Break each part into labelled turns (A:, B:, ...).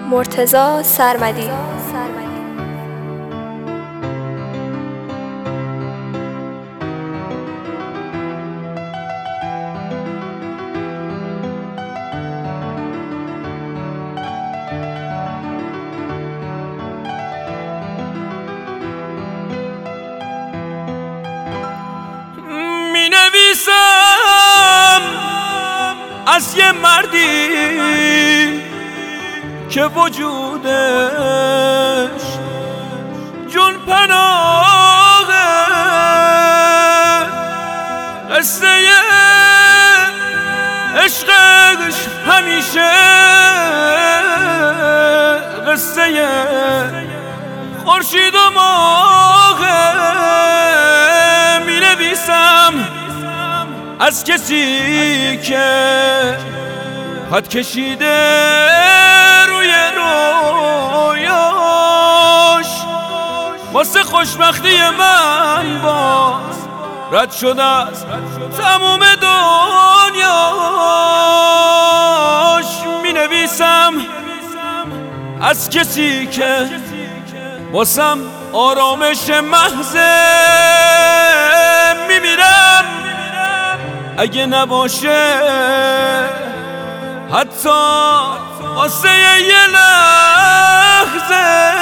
A: مرتضی سرمدی.
B: می نویسم از یه مردی که وجودش جون پناهه، قصه عشقش همیشه قصه خورشید و ماهه. می نویسم از کسی که خط کشیده روی رویاش، واسه خوشبختی من باز رد شده از تموم دنیاش. می نویسم از کسی که واسم آرامش محضه، می میرم اگه نباشه حتی واسه یه لحظه.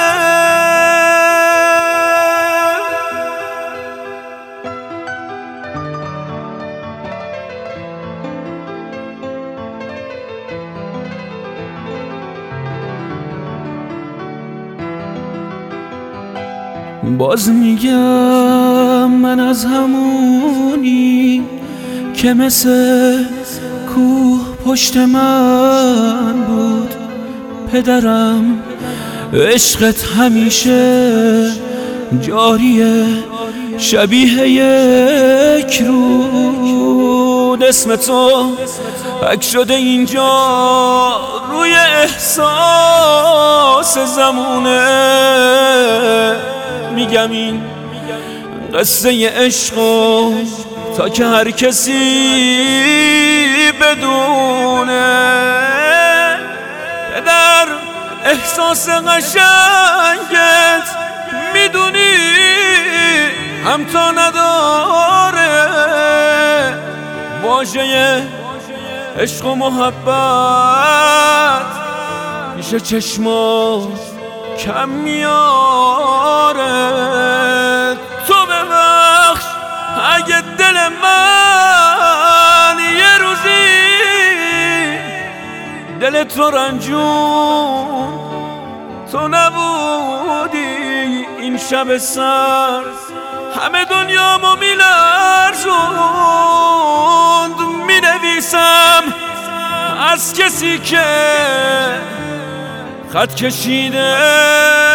B: باز میگم من از همونی که مثل کوه پشت من بود، پدرم عشقت همیشه جاریه شبیه یک رود. اسم تو حک شده اینجا روی احساس زمونه. میگم این قصه عشقو تا که هر کسی بدونه. پدر احساس قشنگت میدونی هم تا نداره، واژه عشق و محبت پیش چشمات کم میاره. تو ببخش اگه دل من یه روزی دل تو رنجون، تو نبودی این شب سر همه دنیامو میلرزوند. می نویسم از کسی که خط کشیده